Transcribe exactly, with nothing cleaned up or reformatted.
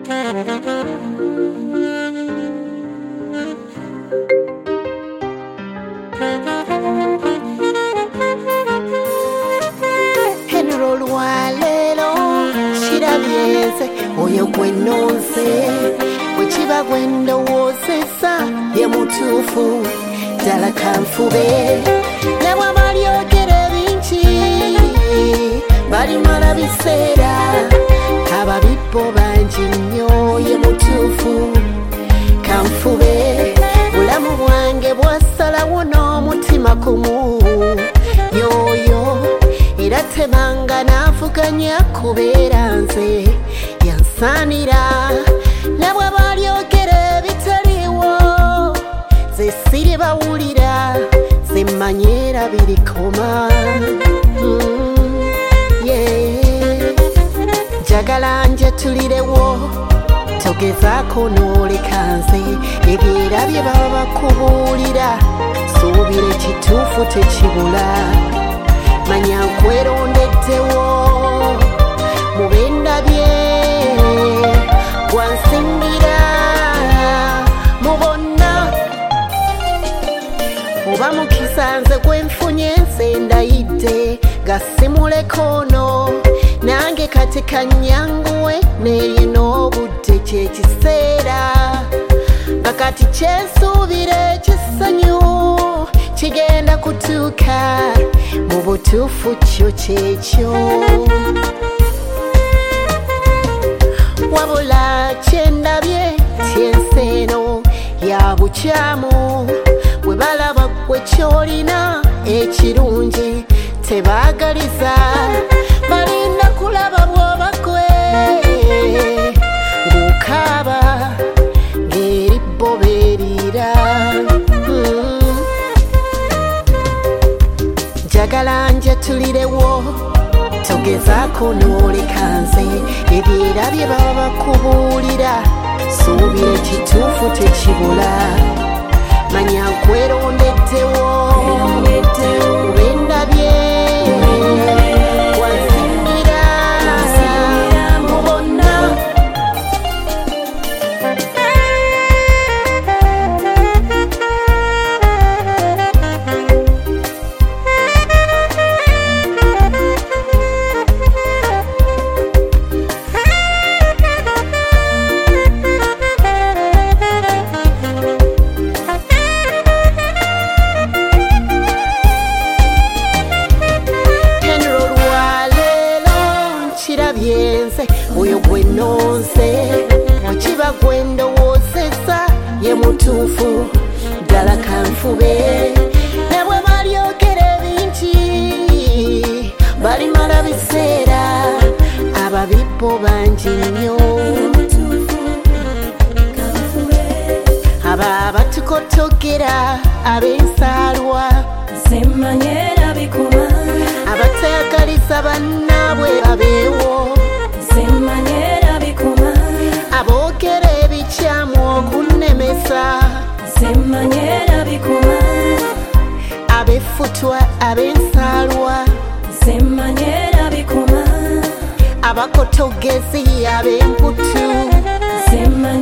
Henry Lwalero kirabyenze oyo gwe nnonze bwe kiba gwe ndowoozesa ye mutuufu ddala kanfube ne bw'aba alyogera ebingi balimala biseera ababibbo bangi nnyo ye mutuufu kanfube bulamu bwange bwasalawo n'omutima kumu yoyo era tebanga naavuganya kubeera nze yansaanira ne bw'aba alyogera ebitaliiwo ze siribawulira ze mmanyeera birikoma mm, yeah. Njagala njetulirewo togezaako n'oleka nze egeera bye baba bakubuulira suubira ekituufu tekibula manya nkwerondeddewo mu bendabye gwansingira mu bonna oba mukisa nze gwe nfunye nze ndayidde gasimulekoono nange kati kanyanguwe neeri n'obudde kyekiseera akati kyensuubira ekisanyu kigenda kutuuka mu butuufu kyo kyekyo wabula kyendabye tyensi eno ya bukyamu bwe balaba gwe kyolina ekirungi tebaagaliza balinda kulaba bw'oba gwe ng'okaaba ng'eri bo beeriira njagala njetulirewo togezaako n'oleka nze ebyera bye baba bakubuulira suubira ekituufu tekibula manya nkwerondeddewo ubendabye wansingira mu bonna kirabyenze oyo gwe nnonze bwe kiba gwe ndowoozesa ye mutuufu ddala kanfube ne bwe balyogera ebingi balimala biseera ababibbo bangi nnyo abo abatukotogera ab'ensaalwa Semanyera bikuma abatayagaliza bannaabwe babeewo Semanyera bikuma aboogera ebikyamu okunnemesa Semanyera bikuma ab'effutwa ab'ensaalwa Semanyera bikuma abakotogezi ab'emputu Semanyera